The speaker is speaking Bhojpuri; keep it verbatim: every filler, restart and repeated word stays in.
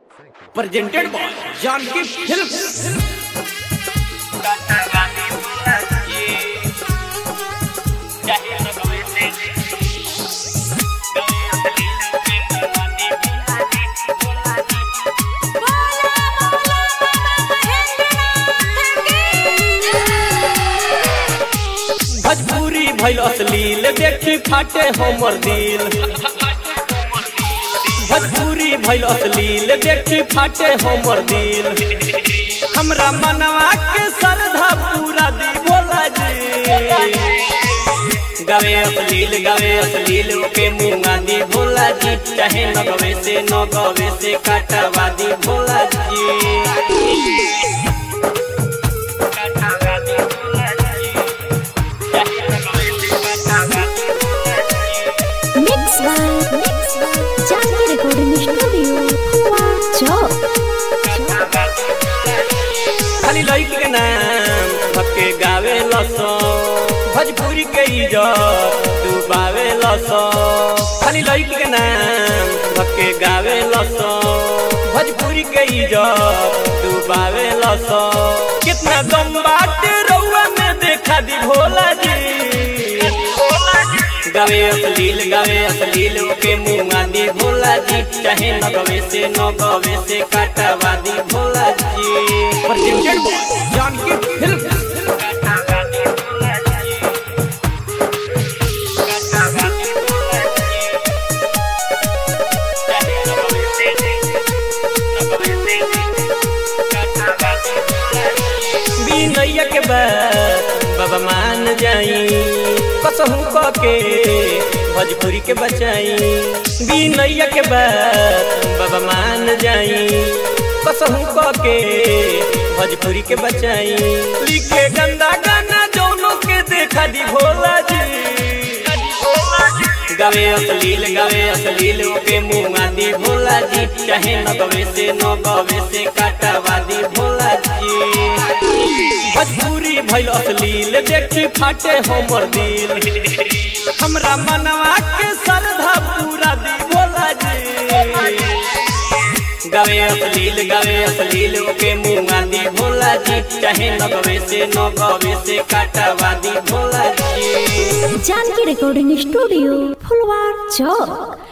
presented by Janki Films. Bhojpuri भइल अश्लील देखी फाटे हमर दिल। भोजपुरी भइल अश्लील देखी फाटे हमर दिल। हमरा मनवा के श्रद्धा पूरा दी भोला जी। गावे अश्लील गावे अश्लील के मुंगा दी भोला जी। चाहे न गवे से न गवे से काटवा दी Bhola ji. Janki Recording Studio, Chowk. खाली लड़की के नाम धक्के गावे लसो। भोजपुरी के इज्जत डुबावे लसो। खाली लड़की के नाम धक्के गावे लसो। भोजपुरी के इज्जत डुबावे लसो। कितना दम बाटे रउआ में देखा दी भोला जी। गावे अश्लील गावे अश्लील के मुंगा दी भोला जी। चाहे न गवे से न गवे से काटवा दी Bhola ji. presented by Janki Films. बिनैया के बाद बाबा मान जाई कसहू के भोजपुरी के बचाई। बिनैया के बाद बाबा मान जाई कसहू के भोजपुरी के बचाई। लिखे गंदा गाना जौनों के देखा दी भोला जी। गावे अश्लील गावे अश्लील के मुंगा दी भोला जी। चाहे न गवे से न गवे से काटवा दी भोला जी। भोजपुरी भइल अश्लील देखी फाटे हमर दिल। हमरा मनवा के श्रद्धा पूरा दी भोला जी। गावे अश्लील गावे अश्लील के मुंगा दी भोला जी। चाहे न गवे से न गवे से काटवा दी Bhola ji. Janki Recording Studio, Chowk.